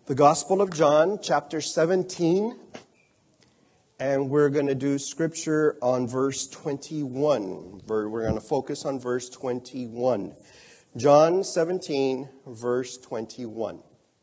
The Gospel of John, chapter 17, and we're going to do scripture on verse 21. We're going to focus on verse 21. John 17, verse 21.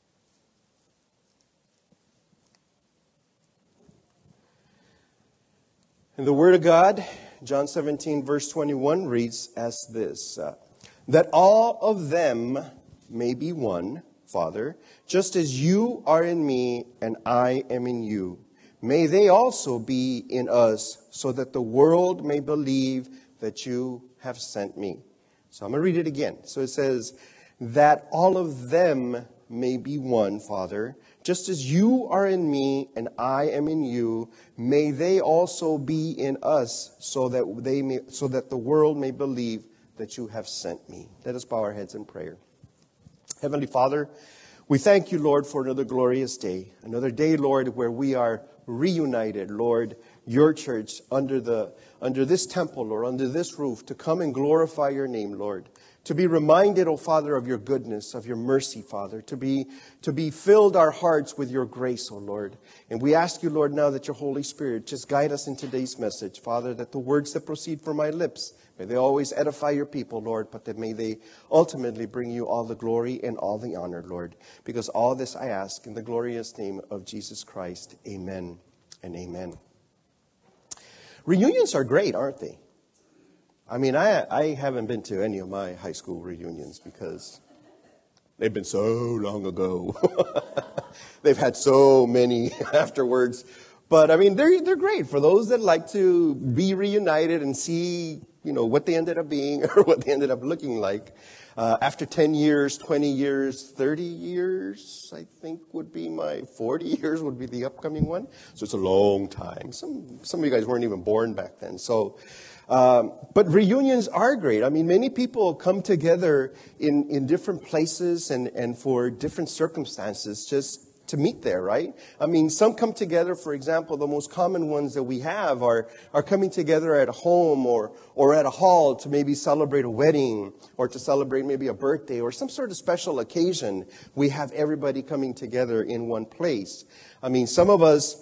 And the Word of God, John 17, verse 21, reads as this, that all of them may be one, Father, just as you are in me and I am in you. May they also be in us, so that the world may believe that you have sent me. So I'm going to read it again. So it says, that all of them may be one, Father, just as you are in me and I am in you. May they also be in us, so that the world may believe that you have sent me. Let us bow our heads in prayer. Heavenly Father, we thank you, Lord, for another glorious day. Another day, Lord, where we are reunited, Lord, your church under this temple, Lord, under this roof, to come and glorify your name, Lord. To be reminded, O Father, of your goodness, of your mercy, Father. To be filled our hearts with your grace, O Lord. And we ask you, Lord, now that your Holy Spirit just guide us in today's message, Father, that the words that proceed from my lips, may they always edify your people, Lord, but that may they ultimately bring you all the glory and all the honor, Lord. Because all this I ask in the glorious name of Jesus Christ. Amen and amen. Reunions are great, aren't they? I mean, I haven't been to any of my high school reunions because they've been so long ago. They've had so many afterwards. But, I mean, they're great for those that like to be reunited and see, what they ended up being or what they ended up looking like. After 10 years, 20 years, 30 years, I think would be my 40 years would be the upcoming one. So it's a long time. Some of you guys weren't even born back then. So, but reunions are great. I mean, many people come together in different places and for different circumstances just to meet there, right? I mean, some come together, for example, the most common ones that we have are coming together at a home or at a hall to maybe celebrate a wedding or to celebrate maybe a birthday or some sort of special occasion. We have everybody coming together in one place. I mean, some of us,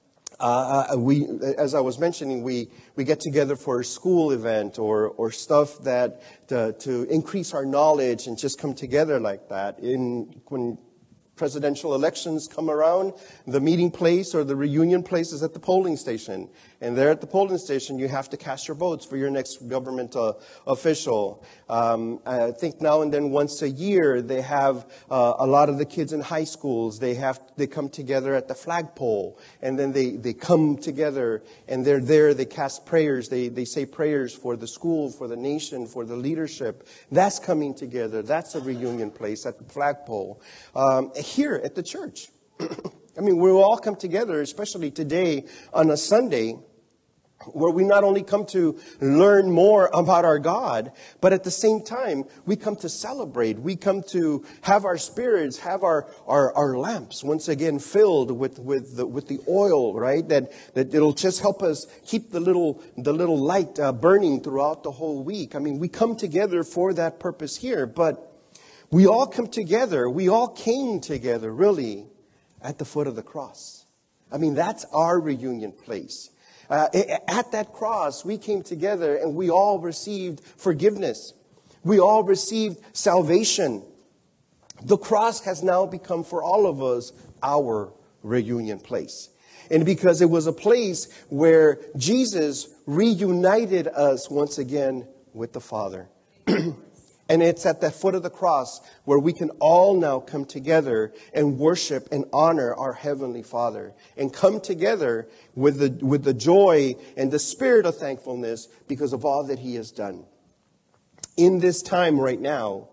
as I was mentioning, we get together for a school event or stuff that to increase our knowledge and just come together like that. When presidential elections come around, the meeting place or the reunion place is at the polling station. And there at the polling station, you have to cast your votes for your next government official. I think now and then once a year, they have a lot of the kids in high schools. They come together at the flagpole. And then they come together and they're there. They cast prayers. They say prayers for the school, for the nation, for the leadership. That's coming together. That's a reunion place at the flagpole. Here at the church. I mean, we all come together, especially today on a Sunday, where we not only come to learn more about our God, but at the same time, we come to celebrate. We come to have our spirits, have our lamps once again filled with the oil, right? That it'll just help us keep the little light burning throughout the whole week. I mean, we come together for that purpose here, but we all come together. We all came together, really, at the foot of the cross. I mean, that's our reunion place. At that cross, we came together and we all received forgiveness. We all received salvation. The cross has now become for all of us our reunion place. And because it was a place where Jesus reunited us once again with the Father. And it's at the foot of the cross where we can all now come together and worship and honor our Heavenly Father. And come together with the joy and the spirit of thankfulness because of all that He has done. In this time right now,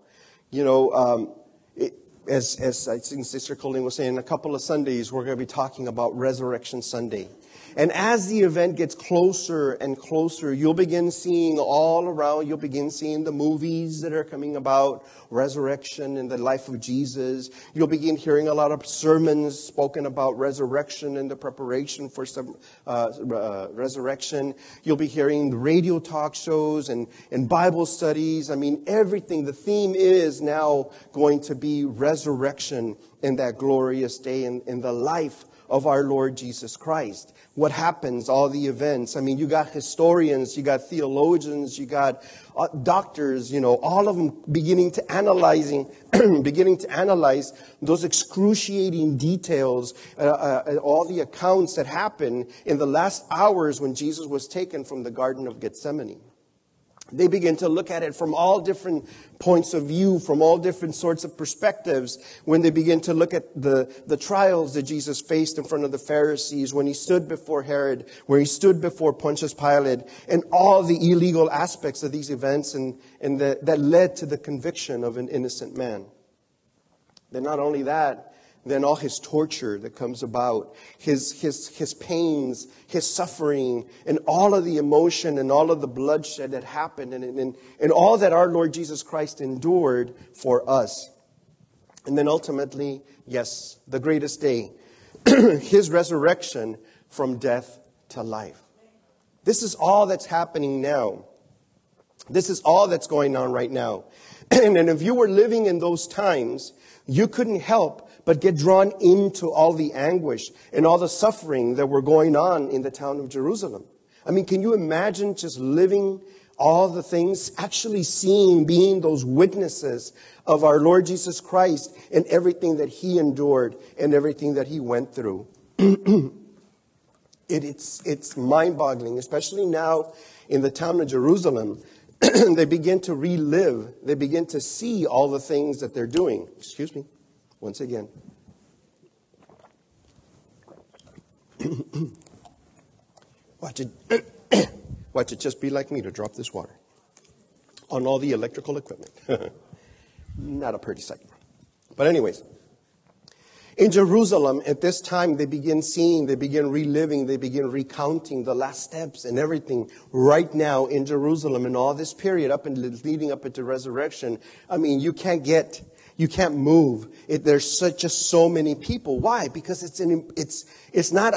as I think Sister Colleen was saying, in a couple of Sundays, we're going to be talking about Resurrection Sunday. And as the event gets closer and closer, you'll begin seeing all around, you'll begin seeing the movies that are coming about resurrection and the life of Jesus. You'll begin hearing a lot of sermons spoken about resurrection and the preparation for some resurrection. You'll be hearing radio talk shows and Bible studies. I mean, everything. The theme is now going to be resurrection in that glorious day in the life of our Lord Jesus Christ. What happens, all the events. I mean, you got historians, you got theologians, you got doctors, all of them beginning to analyze those excruciating details, all the accounts that happened in the last hours when Jesus was taken from the Garden of Gethsemane. They begin to look at it from all different points of view, from all different sorts of perspectives. When they begin to look at the trials that Jesus faced in front of the Pharisees, when he stood before Herod, where he stood before Pontius Pilate, and all the illegal aspects of these events and that led to the conviction of an innocent man. Then not only that, then all his torture that comes about, his pains, his suffering, and all of the emotion and all of the bloodshed that happened, and all that our Lord Jesus Christ endured for us. And then ultimately, yes, the greatest day, his resurrection from death to life. This is all that's happening now. This is all that's going on right now. And if you were living in those times, you couldn't help but get drawn into all the anguish and all the suffering that were going on in the town of Jerusalem. I mean, can you imagine just living all the things, actually seeing, being those witnesses of our Lord Jesus Christ and everything that he endured and everything that he went through? It's mind-boggling, especially now in the town of Jerusalem. They begin to relive, they begin to see all the things that they're doing. Excuse me, once again. Watch it just be like me to drop this water on all the electrical equipment. Not a pretty sight. But anyways, in Jerusalem, at this time, they begin seeing, they begin reliving, they begin recounting the last steps and everything right now in Jerusalem and all this period leading up into resurrection. I mean, you can't move. There's just so many people. Why? Because it's not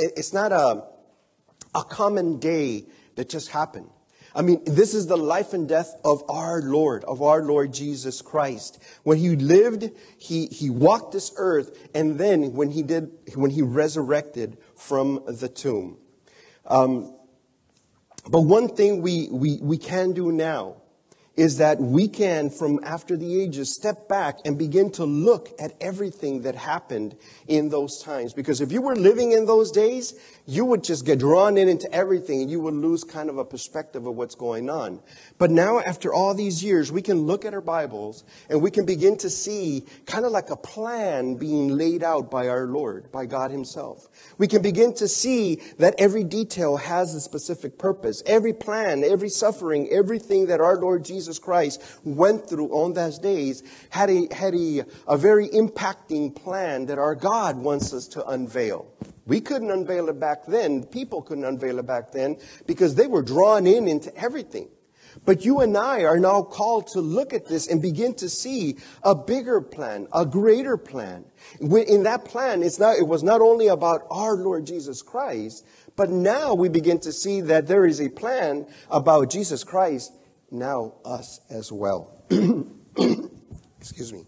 a common day that just happened. I mean, this is the life and death of our Lord Jesus Christ. When he lived, he walked this earth, and then when he resurrected from the tomb. But one thing we can do now is that we can, from after the ages, step back and begin to look at everything that happened in those times. Because if you were living in those days, you would just get drawn into everything and you would lose kind of a perspective of what's going on. But now, after all these years, we can look at our Bibles and we can begin to see kind of like a plan being laid out by our Lord, by God himself. We can begin to see that every detail has a specific purpose. Every plan, every suffering, everything that our Lord Jesus Christ went through on those days had a very impacting plan that our God wants us to unveil. We couldn't unveil it back then. People couldn't unveil it back then because they were drawn into everything. But you and I are now called to look at this and begin to see a bigger plan, a greater plan. In that plan, it was not only about our Lord Jesus Christ, but now we begin to see that there is a plan about Jesus Christ, now us as well. Excuse me.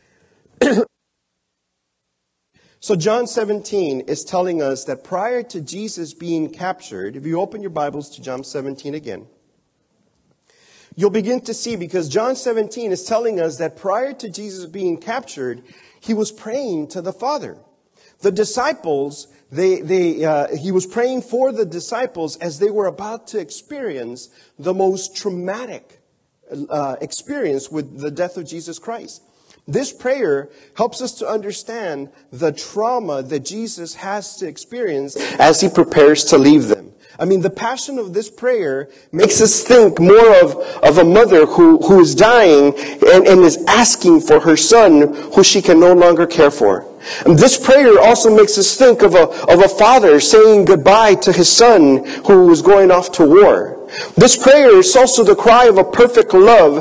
So John 17 is telling us that prior to Jesus being captured, if you open your Bibles to John 17 again, you'll begin to see, because John 17 is telling us that prior to Jesus being captured, he was praying to the Father. The disciples, he was praying for the disciples as they were about to experience the most traumatic experience with the death of Jesus Christ. This prayer helps us to understand the trauma that Jesus has to experience as he prepares to leave them. I mean, the passion of this prayer makes us think more of a mother who is dying and is asking for her son who she can no longer care for. And this prayer also makes us think of a father saying goodbye to his son who is going off to war. This prayer is also the cry of a perfect love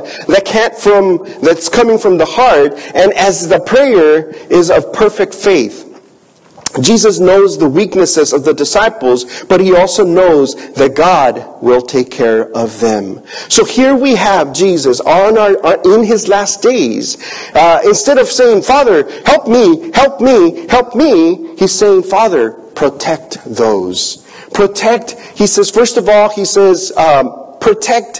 that's coming from the heart, and as the prayer is of perfect faith. Jesus knows the weaknesses of the disciples, but he also knows that God will take care of them. So here we have Jesus in his last days. Instead of saying, Father, help me, help me, help me, he's saying, Father, protect those. Protect, he says, first of all, he says, protect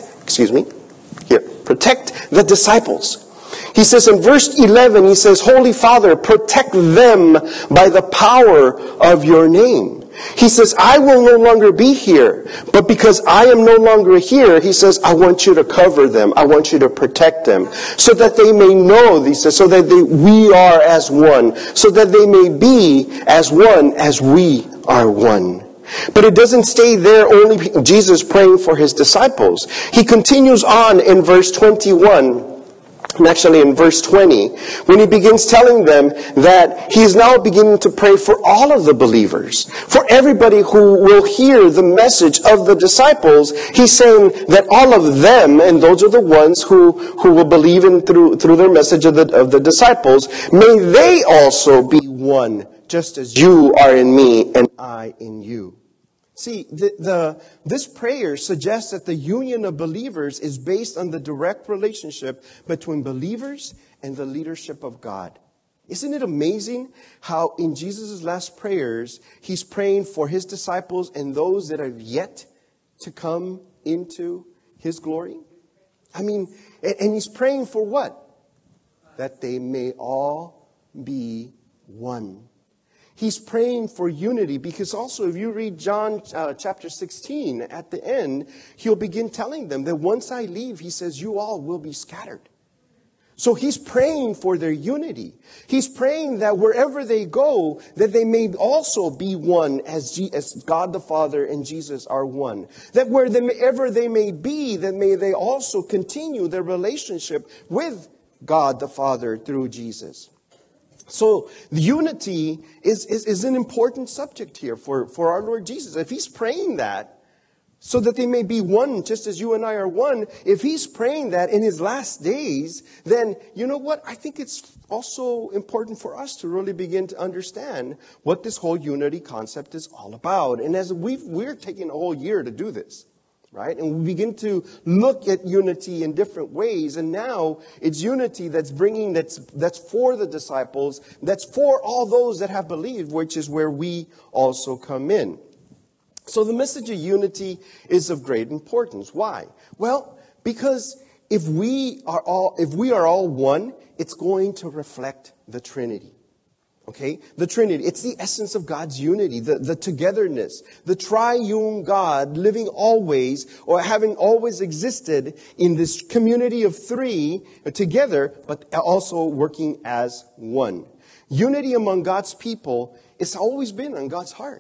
the disciples. He says in verse 11, he says, Holy Father, protect them by the power of your name. He says, I will no longer be here, but because I am no longer here, he says, I want you to cover them. I want you to protect them so that they may know, he says, so that we are as one, so that they may be as one as we are one. But it doesn't stay there, only Jesus praying for his disciples. He continues on in verse 21. And actually in verse 20, when he begins telling them that he is now beginning to pray for all of the believers, for everybody who will hear the message of the disciples, he's saying that all of them, and those are the ones who will believe in through their message of the disciples, may they also be one, just as you are in me and I in you. See, this prayer suggests that the union of believers is based on the direct relationship between believers and the leadership of God. Isn't it amazing how in Jesus' last prayers, he's praying for his disciples and those that have yet to come into his glory? I mean, and he's praying for what? That they may all be one. He's praying for unity because also if you read John chapter 16 at the end, he'll begin telling them that once I leave, he says, you all will be scattered. So he's praying for their unity. He's praying that wherever they go, that they may also be one as God the Father and Jesus are one. That wherever they may be, that may they also continue their relationship with God the Father through Jesus. So the unity is an important subject here for our Lord Jesus. If he's praying that, so that they may be one, just as you and I are one, if he's praying that in his last days, then you know what? I think it's also important for us to really begin to understand what this whole unity concept is all about. And as we're taking a whole year to do this. Right? And we begin to look at unity in different ways. And now it's unity that's for the disciples, that's for all those that have believed, which is where we also come in. So the message of unity is of great importance. Why? Well, because if we are all one, it's going to reflect the Trinity. Okay? The Trinity. It's the essence of God's unity, the togetherness, the triune God living always or having always existed in this community of three together, but also working as one. Unity among God's people has always been on God's heart.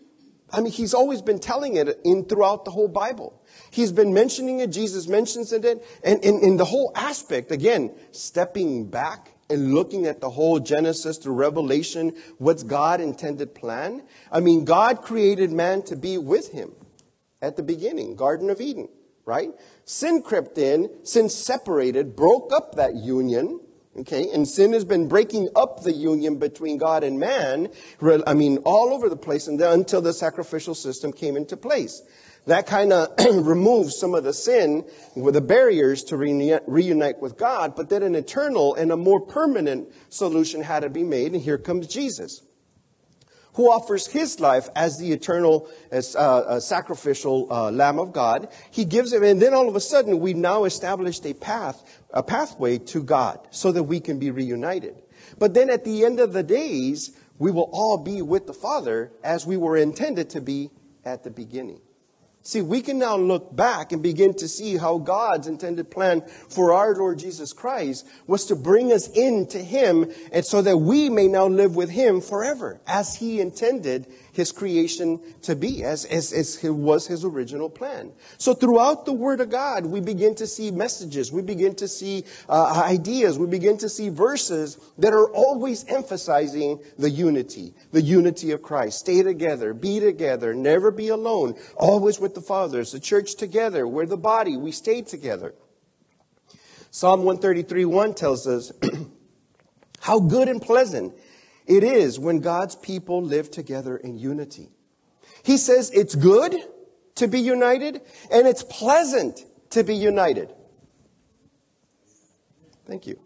I mean, he's always been telling it throughout the whole Bible. He's been mentioning it. Jesus mentions it. And in the whole aspect, again, stepping back and looking at the whole Genesis to Revelation, what's God's intended plan? I mean, God created man to be with him at the beginning, Garden of Eden, right? Sin crept in, sin separated, broke up that union, okay? And sin has been breaking up the union between God and man, I mean, all over the place until the sacrificial system came into place. That kind of removes some of the sin with the barriers to reunite with God, but then an eternal and a more permanent solution had to be made, and here comes Jesus, who offers his life as the eternal sacrificial Lamb of God. He gives it, and then all of a sudden we've now established a pathway to God so that we can be reunited. But then at the end of the days, we will all be with the Father as we were intended to be at the beginning. See, we can now look back and begin to see how God's intended plan for our Lord Jesus Christ was to bring us into him, and so that we may now live with him forever, as he intended his creation to be, as was his original plan. So throughout the Word of God, we begin to see messages, we begin to see ideas, we begin to see verses that are always emphasizing the unity of Christ. Stay together, be together, never be alone, always with the fathers, the church together, we're the body, we stay together. Psalm 133:1 tells us, how good and pleasant it is when God's people live together in unity. He says it's good to be united and it's pleasant to be united. Thank you.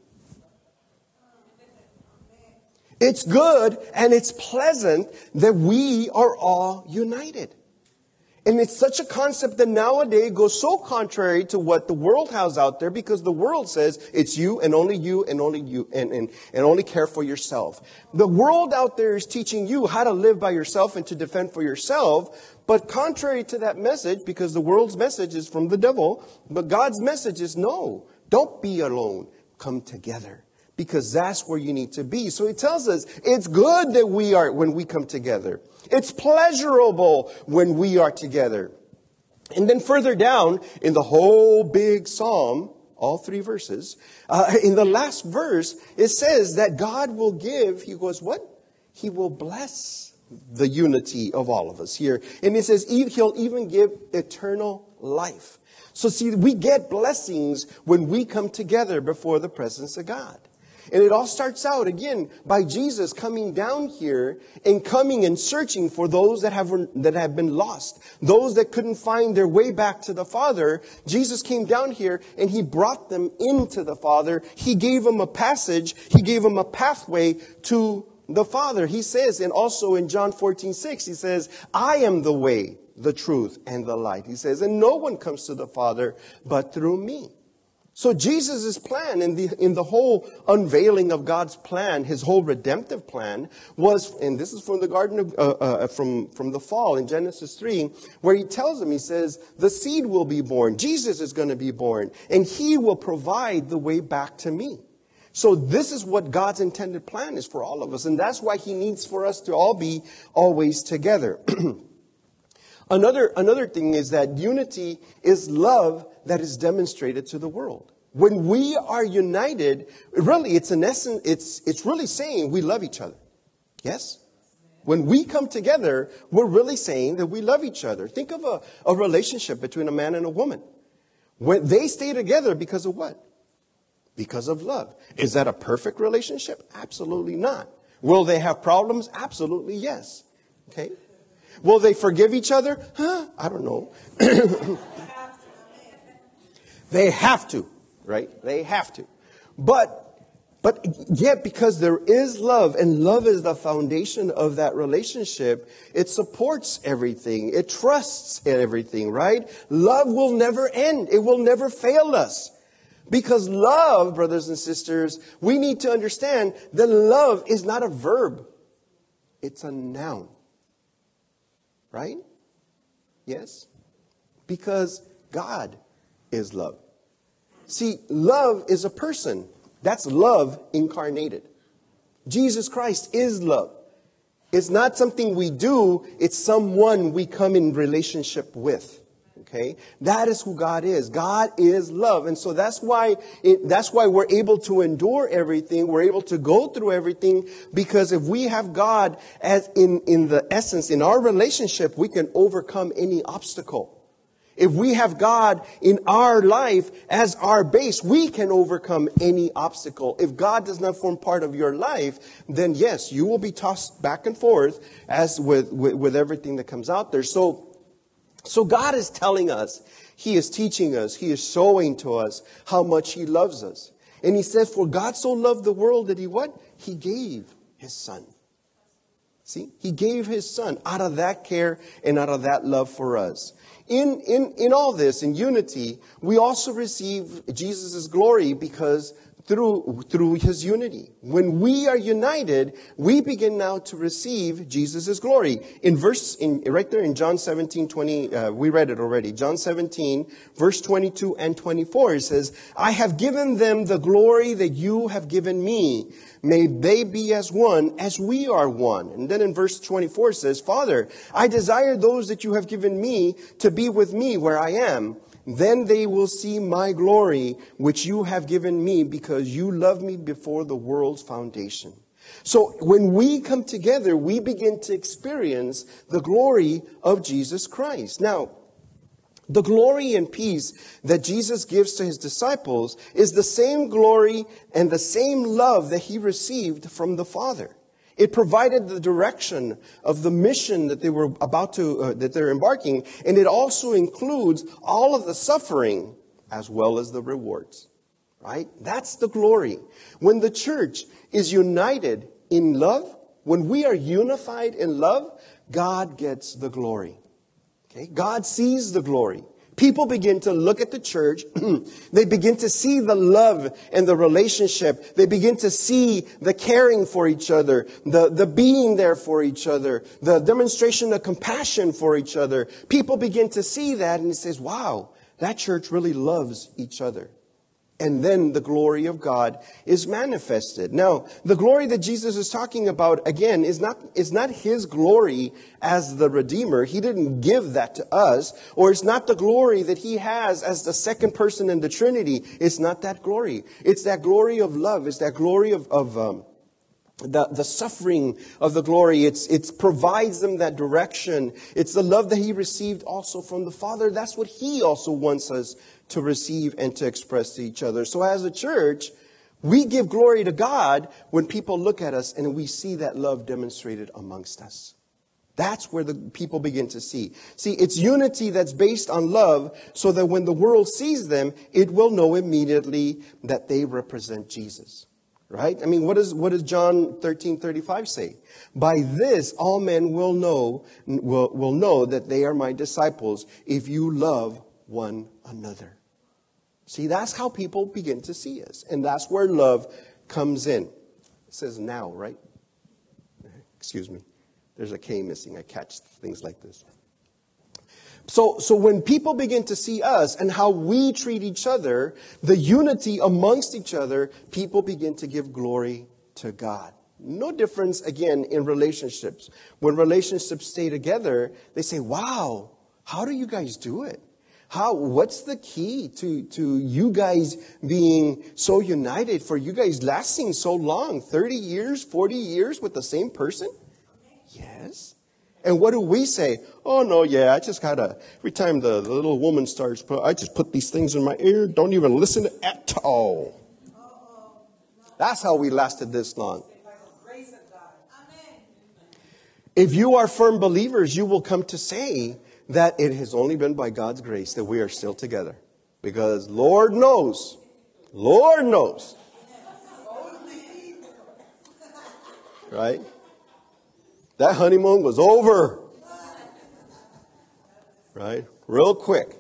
It's good and it's pleasant that we are all united. And it's such a concept that nowadays goes so contrary to what the world has out there, because the world says it's you and only you and only you and only care for yourself. The world out there is teaching you how to live by yourself and to defend for yourself. But contrary to that message, because the world's message is from the devil, but God's message is no, don't be alone. Come together. Because that's where you need to be. So he tells us it's good that we are when we come together. It's pleasurable when we are together. And then further down in the whole big psalm, all 3 verses, in the last verse, it says that God will give, he goes, what? He will bless the unity of all of us here. And it says he'll even give eternal life. So see, we get blessings when we come together before the presence of God. And it all starts out, again, by Jesus coming down here and coming and searching for those that have been lost. Those that couldn't find their way back to the Father. Jesus came down here and he brought them into the Father. He gave them a passage. He gave them a pathway to the Father. He says, and also in John 14:6, he says, I am the way, the truth, and the light. He says, and no one comes to the Father but through me. So Jesus' plan in the whole unveiling of God's plan, his whole redemptive plan was, and this is from the garden of, from the fall in Genesis 3, where he tells them, he says, the seed will be born. Jesus is going to be born, and he will provide the way back to me. So this is what God's intended plan is for all of us, and that's why he needs for us to all be always together. Another thing is that unity is love that is demonstrated to the world. When we are united, really, it's in essence, it's really saying we love each other. Yes? When we come together, we're really saying that we love each other. Think of a relationship between a man and a woman. When they stay together because of what? Because of love. Is that a perfect relationship? Absolutely not. Will they have problems? Absolutely yes. Okay? Will they forgive each other? I don't know. They have to, right? They have to. But yet, because there is love, and love is the foundation of that relationship, it supports everything. It trusts in everything, right? Love will never end. It will never fail us. Because love, brothers and sisters, we need to understand that love is not a verb. It's a noun. Right? Yes? Because God is love. See, love is a person. That's love incarnated. Jesus Christ is love. It's not something we do. It's someone we come in relationship with. Okay? That is who God is. God is love. And so that's why we're able to endure everything. We're able to go through everything, because if we have God as in the essence, in our relationship, we can overcome any obstacle. If we have God in our life as our base, we can overcome any obstacle. If God does not form part of your life, then yes, you will be tossed back and forth as with everything that comes out there. So God is telling us, he is teaching us, he is showing to us how much he loves us. And he says, for God so loved the world that he what? He gave his son. See, he gave his son out of that care and out of that love for us. In all this, in unity, we also receive Jesus' glory because through his unity. When we are united, we begin now to receive Jesus' glory. Right there in John 17:20, we read it already. John 17, verse 22 and 24, it says, I have given them the glory that you have given me. May they be as one as we are one. And then in verse 24 it says, Father, I desire those that you have given me to be with me where I am. Then they will see my glory, which you have given me, because you loved me before the world's foundation. So when we come together, we begin to experience the glory of Jesus Christ. Now, the glory and peace that Jesus gives to his disciples is the same glory and the same love that he received from the Father. It provided the direction of the mission that they were that they're embarking. And it also includes all of the suffering as well as the rewards. Right? That's the glory. When the church is united in love, when we are unified in love, God gets the glory. Okay? God sees the glory. People begin to look at the church. They begin to see the love and the relationship. They begin to see the caring for each other, the being there for each other, the demonstration of compassion for each other. People begin to see that and it says, wow, that church really loves each other. And then the glory of God is manifested. Now, the glory that Jesus is talking about, again, is not His glory as the Redeemer. He didn't give that to us. Or it's not the glory that He has as the second person in the Trinity. It's not that glory. It's that glory of love. It's that glory of the suffering of the glory. It provides them that direction. It's the love that He received also from the Father. That's what He also wants us to receive and to express to each other. So as a church, we give glory to God when people look at us and we see that love demonstrated amongst us. That's where the people begin to see. See, it's unity that's based on love so that when the world sees them, it will know immediately that they represent Jesus. Right? I mean, what does John 13:35 say? By this, all men will know that they are my disciples if you love one another. See, that's how people begin to see us. And that's where love comes in. It says now, right? Excuse me. There's a K missing. I catch things like this. So when people begin to see us and how we treat each other, the unity amongst each other, people begin to give glory to God. No difference, again, in relationships. When relationships stay together, they say, wow, how do you guys do it? What's the key to you guys being so united, for you guys lasting so long? 30 years, 40 years with the same person? Yes. And what do we say? Oh, no, yeah, I just gotta, every time the little woman starts, I just put these things in my ear, don't even listen at all. That's how we lasted this long. If you are firm believers, you will come to say that it has only been by God's grace that we are still together. Because Lord knows. Right? That honeymoon was over. Right? Real quick.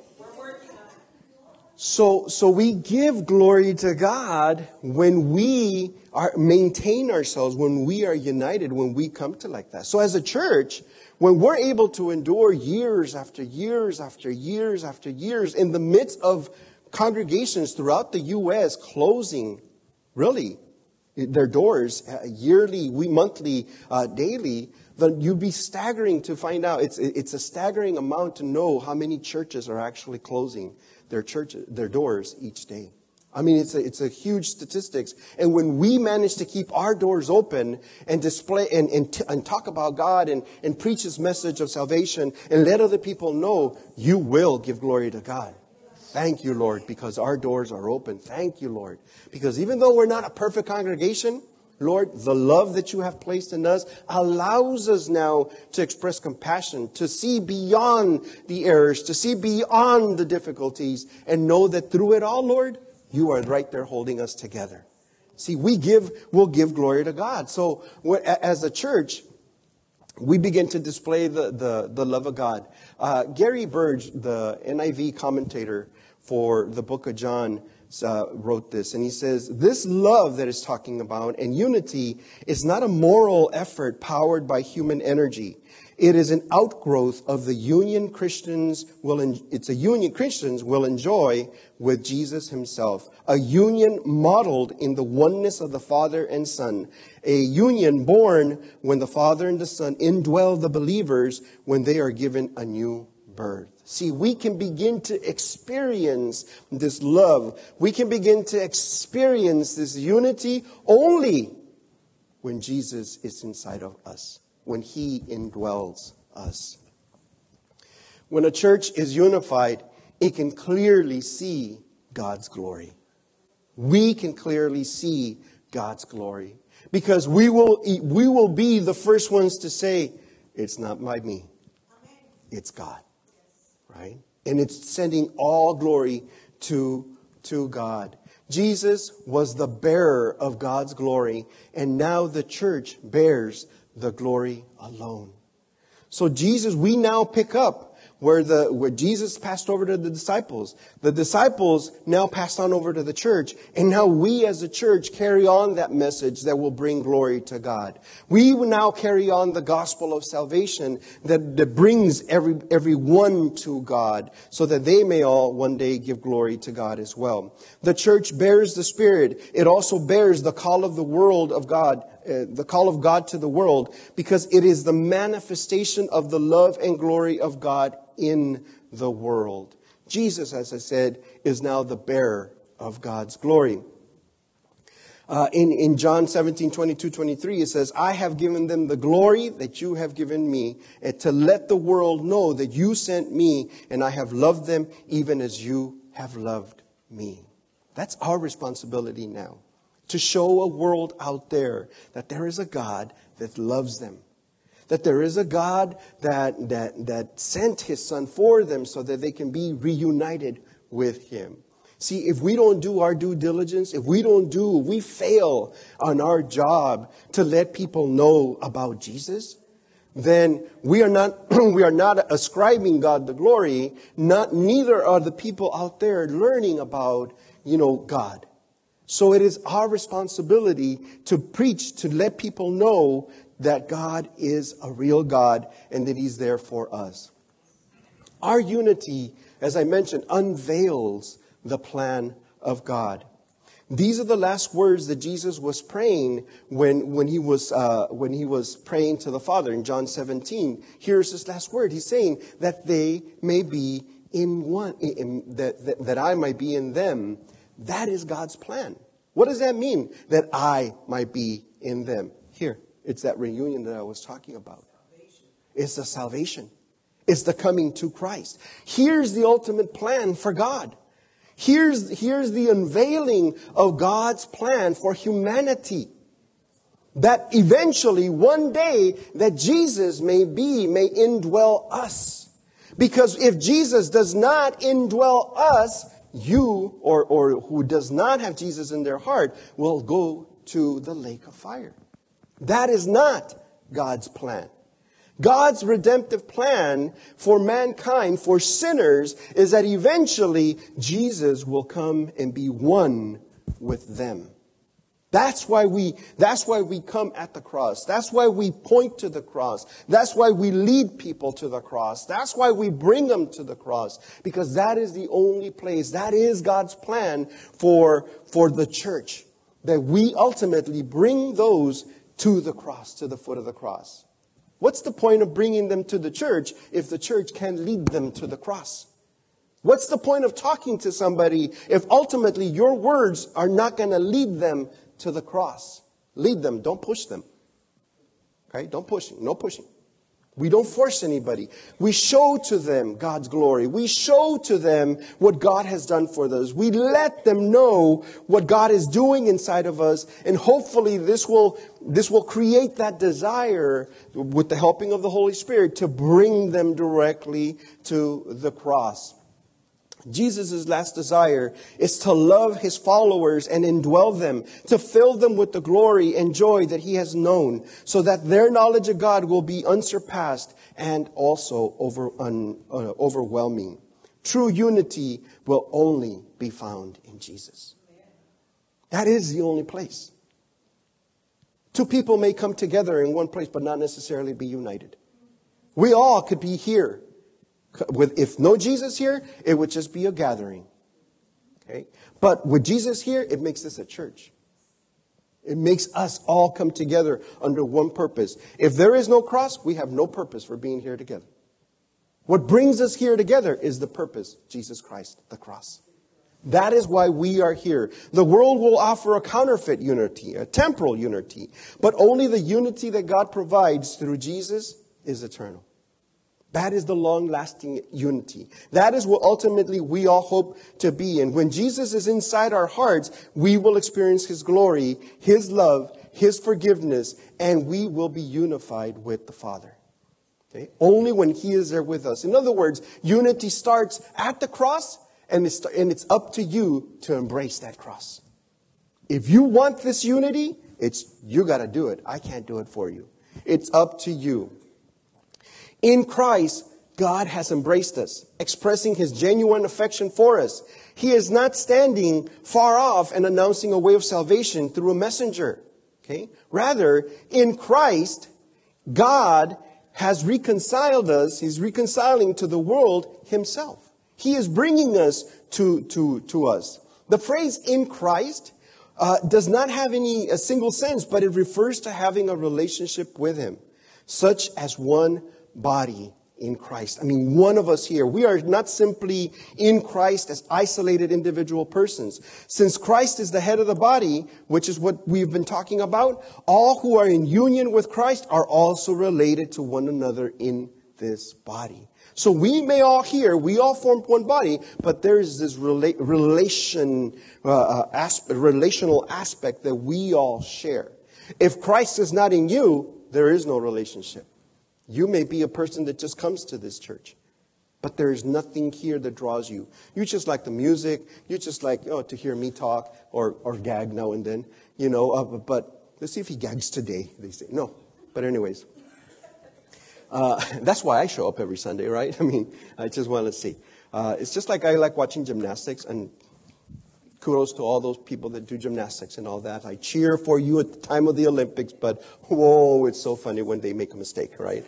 So we give glory to God when we maintain ourselves, when we are united, when we come to like that. So as a church, when we're able to endure years after years after years after years in the midst of congregations throughout the U.S. closing, really, their doors yearly, monthly, daily, then you'd be staggering to find out. It's a staggering amount to know how many churches are actually closing their doors each day. I mean, it's a huge statistics. And when we manage to keep our doors open and display and talk about God and preach His message of salvation and let other people know, you will give glory to God. Thank you, Lord, because our doors are open. Thank you, Lord. Because even though we're not a perfect congregation, Lord, the love that you have placed in us allows us now to express compassion, to see beyond the errors, to see beyond the difficulties, and know that through it all, Lord, you are right there holding us together. See, we'll give glory to God. So as a church, we begin to display the love of God. Gary Burge, the NIV commentator for the book of John, wrote this, and he says, this love that is talking about and unity is not a moral effort powered by human energy. It is an outgrowth of the union Christians will enjoy with Jesus Himself. A union modeled in the oneness of the Father and Son. A union born when the Father and the Son indwell the believers when they are given a new birth. See, we can begin to experience this love. We can begin to experience this unity only when Jesus is inside of us, when He indwells us. When a church is unified, it can clearly see God's glory. We can clearly see God's glory. Because we will be the first ones to say, it's not by me. It's God. Right? And it's sending all glory to God. Jesus was the bearer of God's glory, and now the church bears the glory alone. So Jesus, we now pick up where Jesus passed over to the disciples. The disciples now passed on over to the church. And now we as a church carry on that message that will bring glory to God. We will now carry on the gospel of salvation that brings everyone to God, so that they may all one day give glory to God as well. The church bears the Spirit. It also bears the call of the world of God, the call of God to the world, because it is the manifestation of the love and glory of God in the world. Jesus, as I said, is now the bearer of God's glory. In John 17:22-23, it says, I have given them the glory that you have given me, and to let the world know that you sent me, and I have loved them even as you have loved me. That's our responsibility now, to show a world out there that there is a God that loves them. That there is a God that sent His Son for them so that they can be reunited with Him. See, if we don't do our due diligence, if we fail on our job to let people know about Jesus, then we are not ascribing God the glory. Neither are the people out there learning about, God. So it is our responsibility to preach, to let people know that God is a real God and that He's there for us. Our unity, as I mentioned, unveils the plan of God. These are the last words that Jesus was praying when he was praying to the Father in John 17. Here's His last word. He's saying that they may be in one, that I might be in them. That is God's plan. What does that mean? That I might be in them. Here. It's that reunion that I was talking about. It's the salvation. It's the coming to Christ. Here's the ultimate plan for God. Here's the unveiling of God's plan for humanity. That eventually, one day, that Jesus may indwell us. Because if Jesus does not indwell us, you, or who does not have Jesus in their heart, will go to the lake of fire. That is not God's plan. God's redemptive plan for mankind, for sinners, is that eventually Jesus will come and be one with them. That's why we come at the cross. That's why we point to the cross. That's why we lead people to the cross. That's why we bring them to the cross. Because that is the only place. That is God's plan for the church. That we ultimately bring those to the cross, to the foot of the cross. What's the point of bringing them to the church if the church can't lead them to the cross? What's the point of talking to somebody if ultimately your words are not going to lead them to the cross? Lead them, don't push them. Okay? Don't push, no pushing. We don't force anybody. We show to them God's glory. We show to them what God has done for us. We let them know what God is doing inside of us. And hopefully this will create that desire, with the helping of the Holy Spirit, to bring them directly to the cross. Jesus' last desire is to love His followers and indwell them, to fill them with the glory and joy that He has known, so that their knowledge of God will be unsurpassed and also overwhelming. True unity will only be found in Jesus. That is the only place. Two people may come together in one place, but not necessarily be united. We all could be here. If no Jesus here, it would just be a gathering. Okay? But with Jesus here, it makes this a church. It makes us all come together under one purpose. If there is no cross, we have no purpose for being here together. What brings us here together is the purpose, Jesus Christ, the cross. That is why we are here. The world will offer a counterfeit unity, a temporal unity, but only the unity that God provides through Jesus is eternal. That is the long-lasting unity. That is what ultimately we all hope to be. And when Jesus is inside our hearts, we will experience His glory, His love, His forgiveness, and we will be unified with the Father. Okay? Only when He is there with us. In other words, unity starts at the cross, and it's up to you to embrace that cross. If you want this unity, you got to do it. I can't do it for you. It's up to you. In Christ, God has embraced us, expressing His genuine affection for us. He is not standing far off and announcing a way of salvation through a messenger. Okay? Rather, in Christ, God has reconciled us. He's reconciling to the world Himself. He is bringing us to us. The phrase "in Christ" does not have a single sense, but it refers to having a relationship with Him, such as one body in Christ. I mean, one of us here. We are not simply in Christ as isolated individual persons. Since Christ is the head of the body, which is what we've been talking about, all who are in union with Christ are also related to one another in this body. So we may all form one body, but there is this relational aspect that we all share. If Christ is not in you, there is no relationship. You may be a person that just comes to this church, but there is nothing here that draws you. You just like the music. You just like to hear me talk or gag now and then, but let's see if he gags today. They say no, but anyways. That's why I show up every Sunday, right? I mean, I just want to see. It's just like I like watching gymnastics, and kudos to all those people that do gymnastics and all that. I cheer for you at the time of the Olympics, but whoa, it's so funny when they make a mistake, right?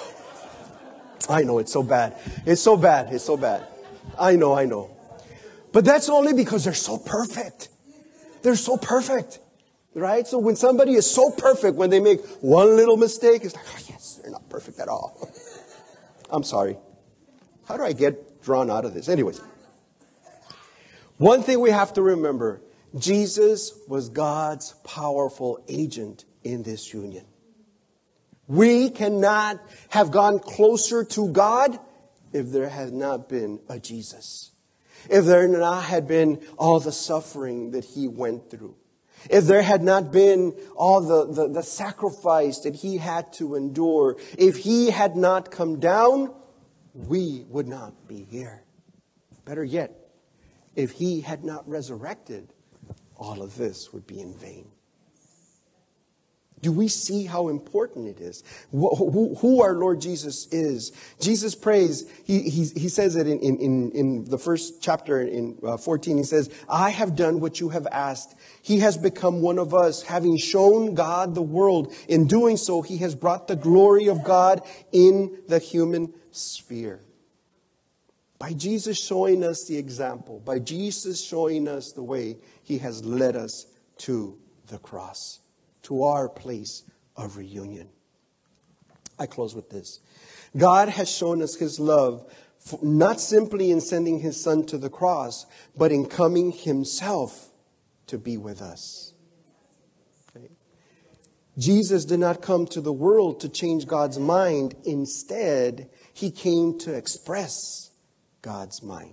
I know, it's so bad. It's so bad. It's so bad. I know. But that's only because they're so perfect. They're so perfect, right? So when somebody is so perfect, when they make one little mistake, it's like, oh, yes, they're not perfect at all. I'm sorry. How do I get drawn out of this? Anyways. One thing we have to remember, Jesus was God's powerful agent in this union. We cannot have gone closer to God if there had not been a Jesus. If there not had been all the suffering that He went through. If there had not been all the sacrifice that He had to endure. If He had not come down, we would not be here. Better yet, if He had not resurrected, all of this would be in vain. Do we see how important it is? Who our Lord Jesus is. Jesus prays, he says it in the first chapter in 14. He says, I have done what you have asked. He has become one of us, having shown God the world. In doing so, He has brought the glory of God in the human sphere. By Jesus showing us the example, by Jesus showing us the way, He has led us to the cross, to our place of reunion. I close with this. God has shown us His love, not simply in sending His Son to the cross, but in coming Himself to be with us. Okay? Jesus did not come to the world to change God's mind. Instead, He came to express God's mind.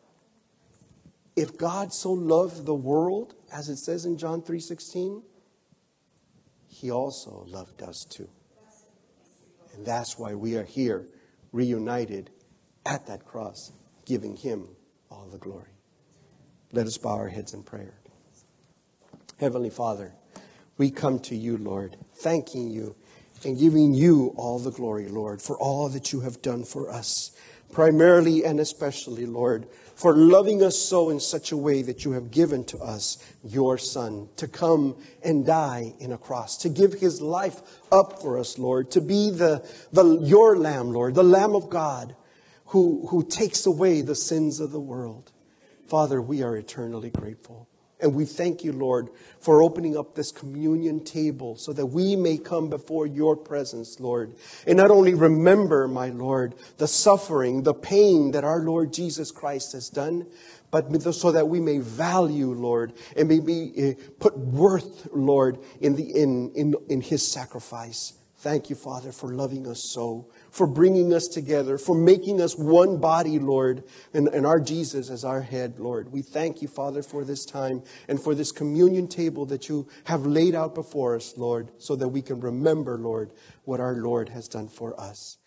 If God so loved the world, as it says in John 3:16, He also loved us too. And that's why we are here, reunited at that cross, giving Him all the glory. Let us bow our heads in prayer. Heavenly Father, we come to You, Lord, thanking You and giving You all the glory, Lord, for all that You have done for us. Primarily and especially, Lord, for loving us so in such a way that You have given to us Your Son to come and die in a cross, to give His life up for us, Lord, to be Your Lamb, Lord, the Lamb of God who takes away the sins of the world. Father, we are eternally grateful. And we thank You, Lord, for opening up this communion table so that we may come before Your presence, Lord. And not only remember, my Lord, the suffering, the pain that our Lord Jesus Christ has done, but so that we may value, Lord, and maybe put worth, Lord, in His sacrifice Thank you, Father, for loving us so, for bringing us together, for making us one body, Lord, and our Jesus as our head, Lord. We thank you, Father, for this time and for this communion table that you have laid out before us, Lord, so that we can remember, Lord, what our Lord has done for us.